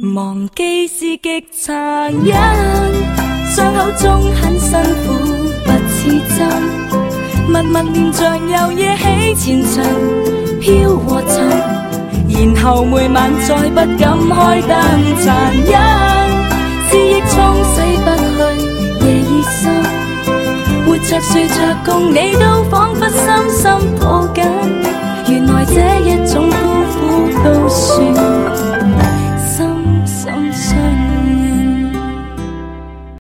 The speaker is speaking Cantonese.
忘記是極殘忍，傷口中很辛苦，不似真，默默念着又夜起前塵，飄和沉，然後每晚再不敢開燈，殘忍，思憶沖洗不去，夜已深，活着睡着共你都彷彿深深抱緊，原來這一